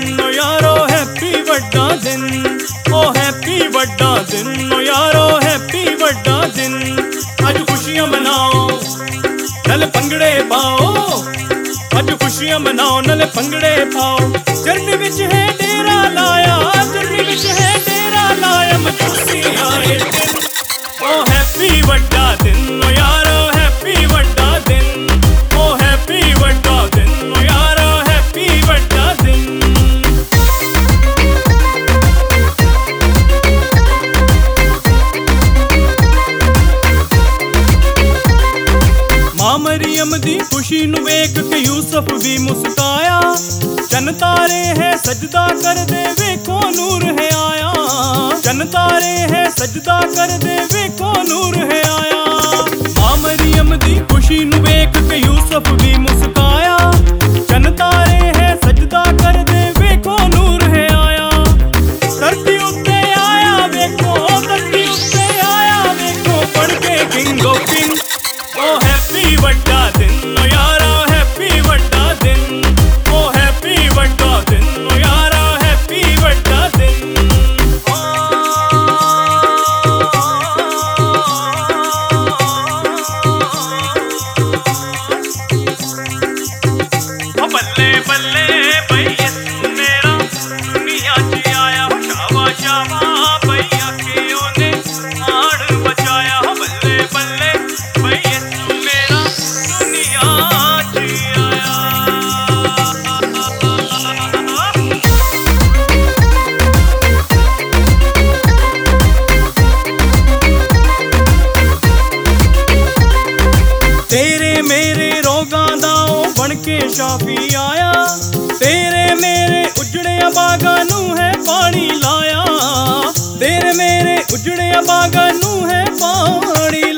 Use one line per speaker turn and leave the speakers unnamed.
दिन ओ यारो हैप्पी बड़ा दिन, ओ हैप्पी बड़ा दिन ओ यारो हैप्पी बड़ा दिन। अज खुशियां मनाओ नल भंगड़े पाओ, अज खुशियां मनाओ नल भंगड़े पाओ। चरनी विच है डेरा लाया, चरनी विच है डेरा लाया, मजूसी आए दिन ओ हैप्पी बड़ा दिन ओ यारो हैप्पी बड़ा दिन, ओ हैप्पी बड़ा दिन ओ यारो हैप्पी बड़ा दिन। मां मरियम दी खुशी नू वेख के यूसुफ भी मुस्काया, चन तारे है सजदा कर दे वेखो नूर है आया, चन तारे है सजदा कर दे वेखो नूर है आया। मां मरियम दी खुशी नू वेख के यूसुफ भी मुस्काया, चन तारे है सजदा कर दे वेखो नूर है आया। धरती उत्ते आया वेखो, धरती उत्ते आया वेखो, बन के किंग ऑफ किंग ओ हैप्पी बड़ा दिन ओ यारा हैप्पी बड़ा दिन, ओ हैप्पी बड़ा दिन ओ यारा हैप्पी बड़ा दिन। बल्ले बल्ले भैया मेरा दुनिया च आया, शावा शावा भैया के ओने आड़ बचाया। बल्ले बल्ले भैया मेरा दुनिया च आया। तेरे मेरे रोगां दा ओ बन के शाफी आया, तेरे मेरे उजड़िया बागां नू है पानी लाया, तेरे मेरे उजड़िया बागां नू है पानी